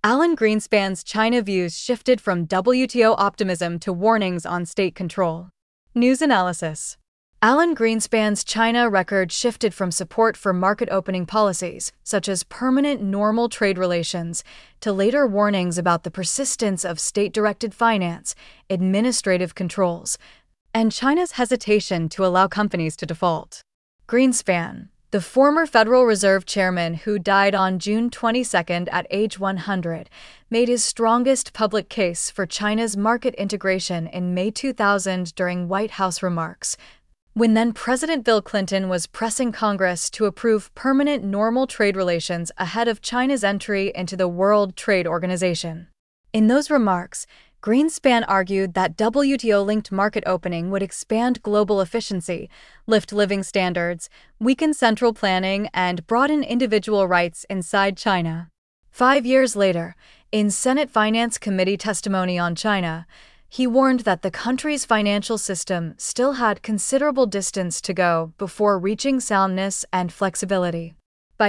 Alan Greenspan's China views shifted from WTO optimism to warnings on state control. News analysis. Alan Greenspan's China record shifted from support for market-opening policies, such as permanent normal trade relations, to later warnings about the persistence of state-directed finance, administrative controls, and China's hesitation to allow companies to default. Greenspan, the former Federal Reserve chairman who died on June 22 at age 100, made his strongest public case for China's market integration in May 2000 during White House remarks, when then-President Bill Clinton was pressing Congress to approve permanent normal trade relations ahead of China's entry into the World Trade Organization. In those remarks, Greenspan argued that WTO-linked market opening would expand global efficiency, lift living standards, weaken central planning, and broaden individual rights inside China. 5 years later, in Senate Finance Committee testimony on China, he warned that the country's financial system still had considerable distance to go before reaching soundness and flexibility. By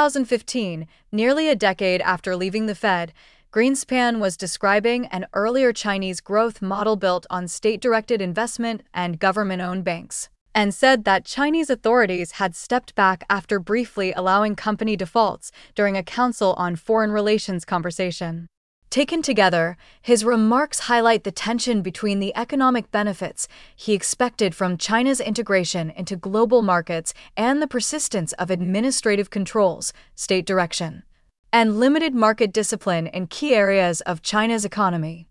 2015, nearly a decade after leaving the Fed, Greenspan was describing an earlier Chinese growth model built on state-directed investment and government-owned banks, and said that Chinese authorities had stepped back after briefly allowing company defaults during a Council on Foreign Relations conversation. Taken together, his remarks highlight the tension between the economic benefits he expected from China's integration into global markets and the persistence of administrative controls, state direction, and limited market discipline in key areas of China's economy.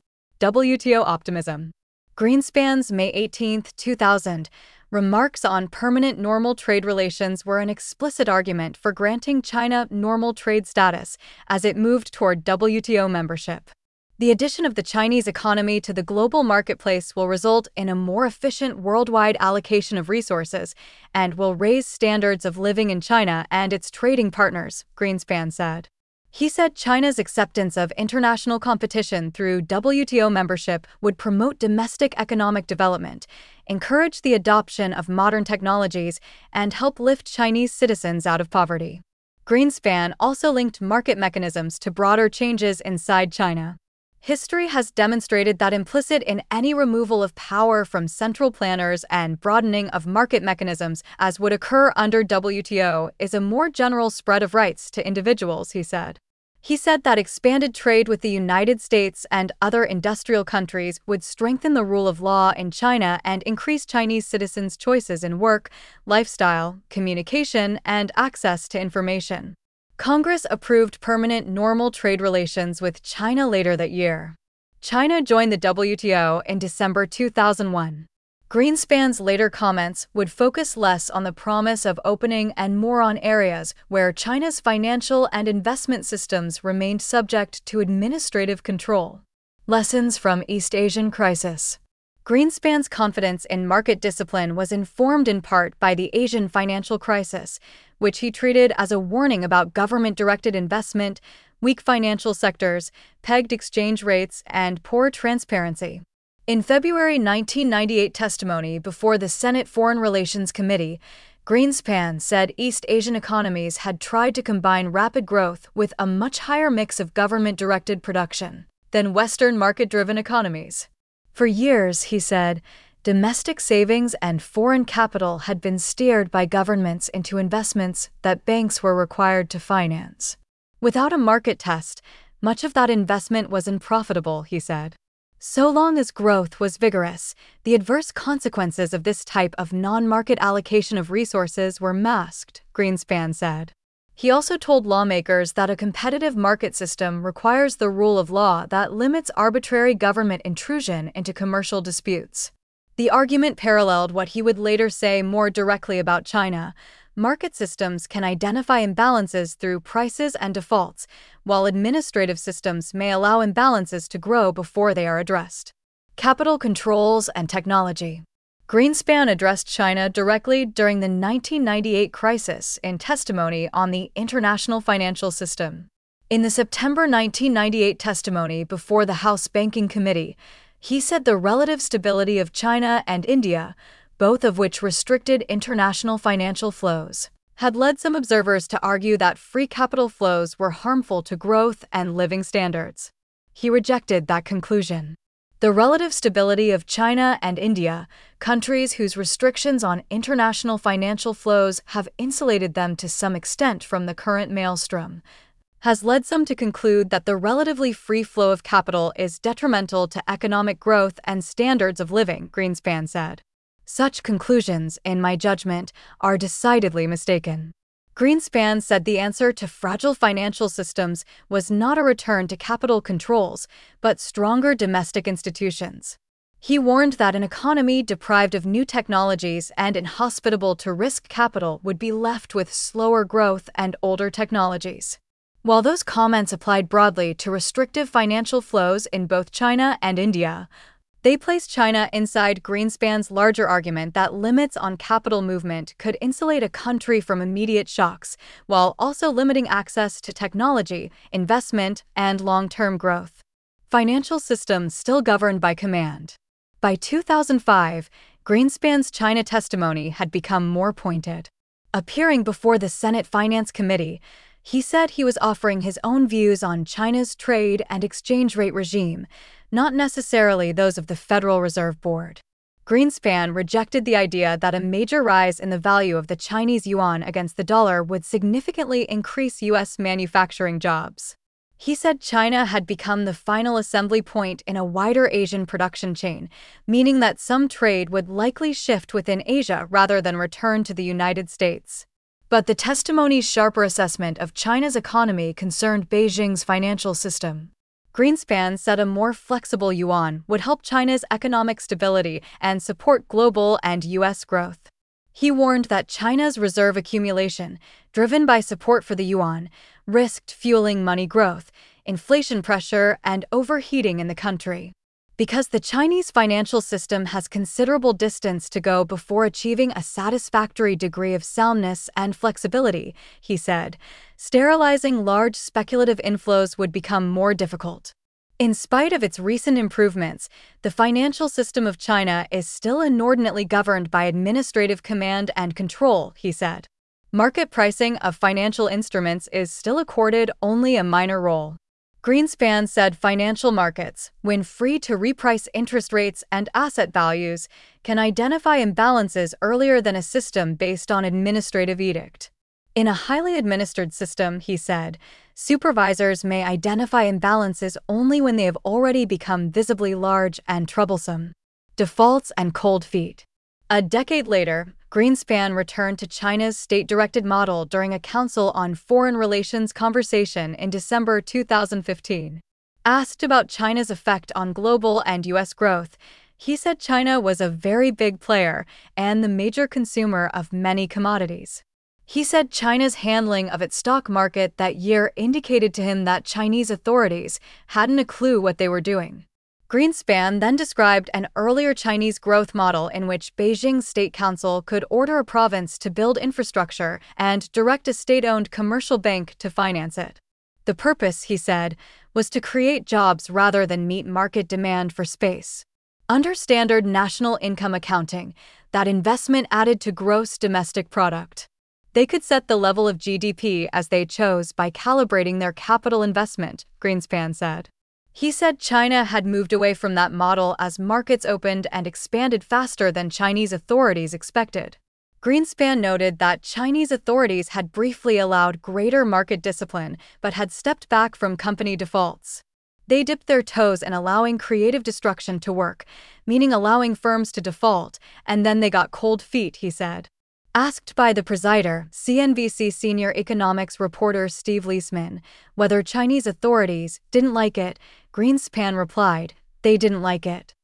WTO optimism. Greenspan's May 18, 2000, remarks on permanent normal trade relations were an explicit argument for granting China normal trade status as it moved toward WTO membership. The addition of the Chinese economy to the global marketplace will result in a more efficient worldwide allocation of resources and will raise standards of living in China and its trading partners, Greenspan said. He said China's acceptance of international competition through WTO membership would promote domestic economic development, encourage the adoption of modern technologies, and help lift Chinese citizens out of poverty. Greenspan also linked market mechanisms to broader changes inside China. History has demonstrated that implicit in any removal of power from central planners and broadening of market mechanisms, as would occur under WTO, is a more general spread of rights to individuals, he said. He said that expanded trade with the United States and other industrial countries would strengthen the rule of law in China and increase Chinese citizens' choices in work, lifestyle, communication, and access to information. Congress approved permanent normal trade relations with China later that year. China joined the WTO in December 2001. Greenspan's later comments would focus less on the promise of opening and more on areas where China's financial and investment systems remained subject to administrative control. Lessons from East Asian crisis. Greenspan's confidence in market discipline was informed in part by the Asian financial crisis, which he treated as a warning about government-directed investment, weak financial sectors, pegged exchange rates, and poor transparency. In February 1998 testimony before the Senate Foreign Relations Committee, Greenspan said East Asian economies had tried to combine rapid growth with a much higher mix of government-directed production than Western market-driven economies. For years, he said, domestic savings and foreign capital had been steered by governments into investments that banks were required to finance. Without a market test, much of that investment was unprofitable, he said. So long as growth was vigorous, the adverse consequences of this type of non-market allocation of resources were masked, Greenspan said. He also told lawmakers that a competitive market system requires the rule of law that limits arbitrary government intrusion into commercial disputes. The argument paralleled what he would later say more directly about China. Market systems can identify imbalances through prices and defaults, while administrative systems may allow imbalances to grow before they are addressed. Capital controls and technology. Greenspan addressed China directly during the 1998 crisis in testimony on the international financial system. In the September 1998 testimony before the House Banking Committee, he said the relative stability of China and India, both of which restricted international financial flows, had led some observers to argue that free capital flows were harmful to growth and living standards. He rejected that conclusion. The relative stability of China and India, countries whose restrictions on international financial flows have insulated them to some extent from the current maelstrom, has led some to conclude that the relatively free flow of capital is detrimental to economic growth and standards of living, Greenspan said. Such conclusions, in my judgment, are decidedly mistaken. Greenspan said the answer to fragile financial systems was not a return to capital controls, but stronger domestic institutions. He warned that an economy deprived of new technologies and inhospitable to risk capital would be left with slower growth and older technologies. While those comments applied broadly to restrictive financial flows in both China and India, they placed China inside Greenspan's larger argument that limits on capital movement could insulate a country from immediate shocks, while also limiting access to technology, investment, and long-term growth. Financial systems still governed by command. By 2005, Greenspan's China testimony had become more pointed. Appearing before the Senate Finance Committee, he said he was offering his own views on China's trade and exchange rate regime, not necessarily those of the Federal Reserve Board. Greenspan rejected the idea that a major rise in the value of the Chinese yuan against the dollar would significantly increase U.S. manufacturing jobs. He said China had become the final assembly point in a wider Asian production chain, meaning that some trade would likely shift within Asia rather than return to the United States. But the testimony's sharper assessment of China's economy concerned Beijing's financial system. Greenspan said a more flexible yuan would help China's economic stability and support global and U.S. growth. He warned that China's reserve accumulation, driven by support for the yuan, risked fueling money growth, inflation pressure, and overheating in the country. Because the Chinese financial system has considerable distance to go before achieving a satisfactory degree of soundness and flexibility, he said, sterilizing large speculative inflows would become more difficult. In spite of its recent improvements, the financial system of China is still inordinately governed by administrative command and control, he said. Market pricing of financial instruments is still accorded only a minor role. Greenspan said financial markets, when free to reprice interest rates and asset values, can identify imbalances earlier than a system based on administrative edict. In a highly administered system, he said, supervisors may identify imbalances only when they have already become visibly large and troublesome. Defaults and cold feet. A decade later, Greenspan returned to China's state-directed model during a Council on Foreign Relations conversation in December 2015. Asked about China's effect on global and U.S. growth, he said China was a very big player and the major consumer of many commodities. He said China's handling of its stock market that year indicated to him that Chinese authorities hadn't a clue what they were doing. Greenspan then described an earlier Chinese growth model in which Beijing's State Council could order a province to build infrastructure and direct a state-owned commercial bank to finance it. The purpose, he said, was to create jobs rather than meet market demand for space. Under standard national income accounting, that investment added to gross domestic product. They could set the level of GDP as they chose by calibrating their capital investment, Greenspan said. He said China had moved away from that model as markets opened and expanded faster than Chinese authorities expected. Greenspan noted that Chinese authorities had briefly allowed greater market discipline but had stepped back from company defaults. They dipped their toes in allowing creative destruction to work, meaning allowing firms to default, and then they got cold feet, he said. Asked by the presider, CNBC senior economics reporter Steve Leisman, whether Chinese authorities didn't like it, Greenspan replied, "They didn't like it."